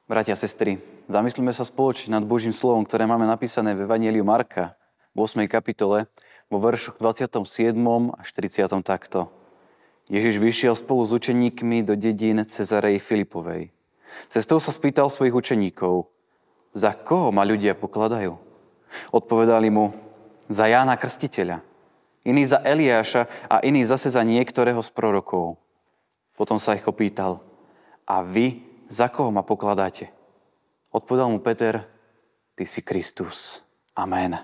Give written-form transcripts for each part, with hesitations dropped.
Bratia a sestry, zamyslíme sa spoločne nad Božím slovom, ktoré máme napísané v Evanjeliu Marka v 8. kapitole vo veršoch 27. až 30. takto. Ježiš vyšiel spolu s učeníkmi do dedín Cezarej Filipovej. Cestou sa spýtal svojich učeníkov, za koho ma ľudia pokladajú? Odpovedali mu, za Jána Krstiteľa, iný za Eliáša a iný zase za niektorého z prorokov. Potom sa ich opýtal, a vy za koho ma pokladáte? Odpovedal mu Peter, ty si Kristus. Amen.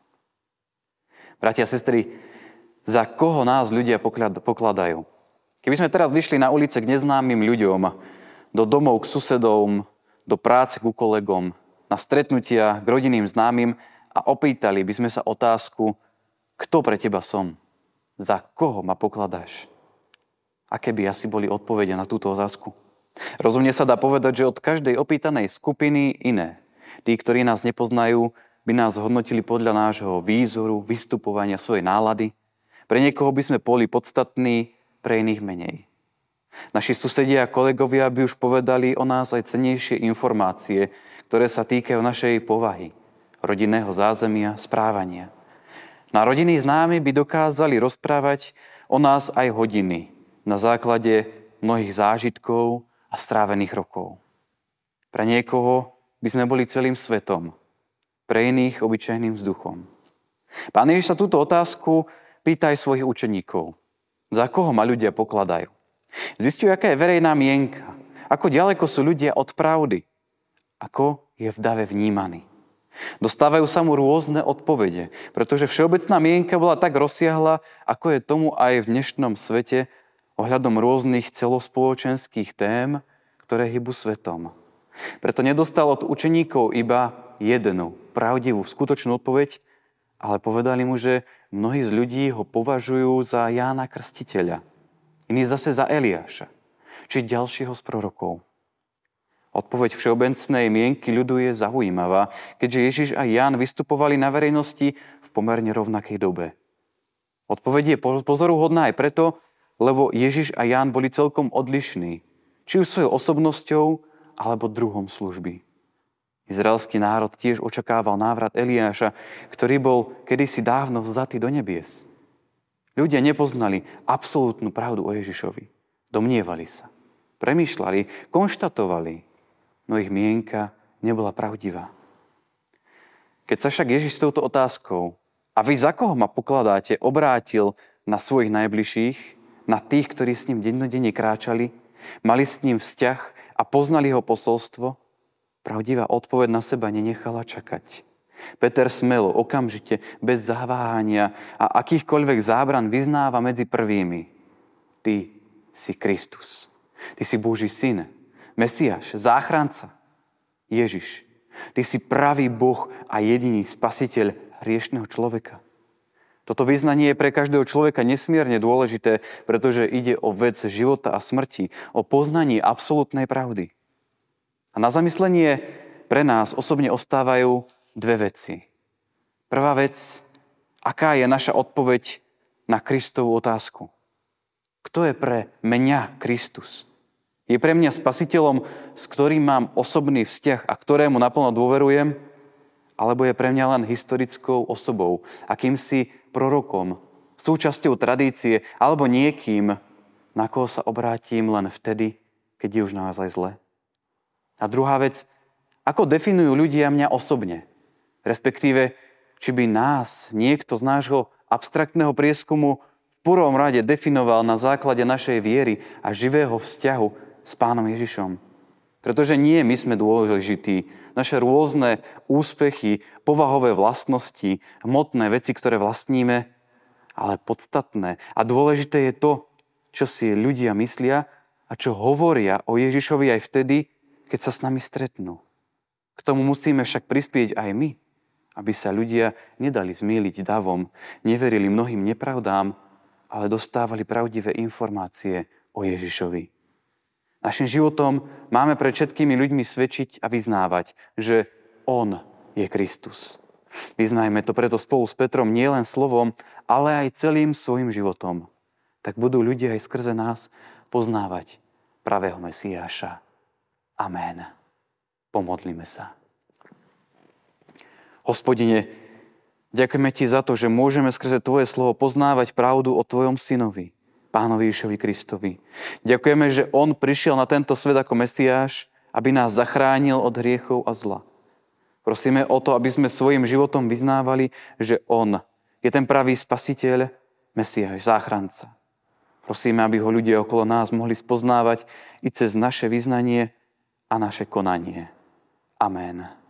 Bratia a sestry, za koho nás ľudia pokladajú? Keby sme teraz vyšli na ulice k neznámym ľuďom, do domov k susedom, do práce ku kolegom, na stretnutia k rodinným známym a opýtali by sme sa otázku, kto pre teba som? Za koho ma pokladáš? Aké by asi boli odpovede na túto otázku? Rozumne sa dá povedať, že od každej opýtanej skupiny iné. Tí, ktorí nás nepoznajú, by nás hodnotili podľa nášho výzoru, vystupovania, svojej nálady. Pre niekoho by sme boli podstatní, pre iných menej. Naši susedia a kolegovia by už povedali o nás aj cennejšie informácie, ktoré sa týkajú našej povahy, rodinného zázemia, správania. Na rodinní známi by dokázali rozprávať o nás aj hodiny na základe mnohých zážitkov a strávených rokov. Pre niekoho by sme boli celým svetom, pre iných obyčajným vzduchom. Pán Ježiš sa túto otázku pýta aj svojich učeníkov. Za koho ma ľudia pokladajú? Zistujú, aká je verejná mienka, ako ďaleko sú ľudia od pravdy, ako je v dave vnímaný. Dostávajú sa mu rôzne odpovede, pretože všeobecná mienka bola tak rozsiahla, ako je tomu aj v dnešnom svete ohľadom rôznych celospoločenských tém, ktoré hýbu svetom. Preto nedostal od učeníkov iba jednu pravdivú, skutočnú odpoveď, ale povedali mu, že mnohí z ľudí ho považujú za Jána Krstiteľa, iní zase za Eliáša, či ďalšieho z prorokov. Odpoveď všeobecnej mienky ľudu je zaujímavá, keďže Ježiš a Ján vystupovali na verejnosti v pomerne rovnakej dobe. Odpoveď je pozoruhodná aj preto, lebo Ježiš a Ján boli celkom odlišní, či už svojou osobnosťou, alebo druhom služby. Izraelský národ tiež očakával návrat Eliáša, ktorý bol kedysi dávno vzatý do nebies. Ľudia nepoznali absolútnu pravdu o Ježišovi. Domnievali sa, premýšľali, konštatovali, no ich mienka nebola pravdivá. Keď sa však Ježiš s touto otázkou, a vy za koho ma pokladáte, obrátil na svojich najbližších, na tých, ktorí s ním dennodenne kráčali, mali s ním vzťah a poznali jeho posolstvo, pravdivá odpoveď na seba nenechala čakať. Peter smelo, okamžite, bez zaváhania a akýchkoľvek zábran vyznáva medzi prvými. Ty si Kristus. Ty si Boží syn, Mesiáš, záchranca, Ježiš. Ty si pravý Boh a jediný spasiteľ hriešného človeka. Toto vyznanie je pre každého človeka nesmierne dôležité, pretože ide o vec života a smrti, o poznanie absolútnej pravdy. A na zamyslenie pre nás osobne ostávajú dve veci. Prvá vec, aká je naša odpoveď na Kristovú otázku? Kto je pre mňa Kristus? Je pre mňa spasiteľom, s ktorým mám osobný vzťah a ktorému naplno dôverujem? Alebo je pre mňa len historickou osobou, akýmsi prorokom, súčasťou tradície alebo niekým, na koho sa obrátim len vtedy, keď je už naozaj zle? A druhá vec, ako definujú ľudia mňa osobne? Respektíve, či by nás niekto z nášho abstraktného prieskumu v prvom rade definoval na základe našej viery a živého vzťahu s Pánom Ježišom. Pretože nie my sme dôležití. Naše rôzne úspechy, povahové vlastnosti, hmotné veci, ktoré vlastníme, ale podstatné a dôležité je to, čo si ľudia myslia a čo hovoria o Ježišovi aj vtedy, keď sa s nami stretnú. K tomu musíme však prispieť aj my, aby sa ľudia nedali zmýliť davom, neverili mnohým nepravdám, ale dostávali pravdivé informácie o Ježišovi. Našim životom máme pred všetkými ľuďmi svedčiť a vyznávať, že On je Kristus. Vyznajme to preto spolu s Petrom nielen slovom, ale aj celým svojim životom. Tak budú ľudia aj skrze nás poznávať pravého Mesiáša. Amen. Pomodlíme sa. Hospodine, ďakujeme Ti za to, že môžeme skrze Tvoje slovo poznávať pravdu o Tvojom synovi, Pánovi Ježišovi Kristovi. Ďakujeme, že On prišiel na tento svet ako Mesiáš, aby nás zachránil od hriechov a zla. Prosíme o to, aby sme svojim životom vyznávali, že On je ten pravý spasiteľ, Mesiáš, záchranca. Prosíme, aby ho ľudia okolo nás mohli spoznávať i cez naše vyznanie a naše konanie. Amen.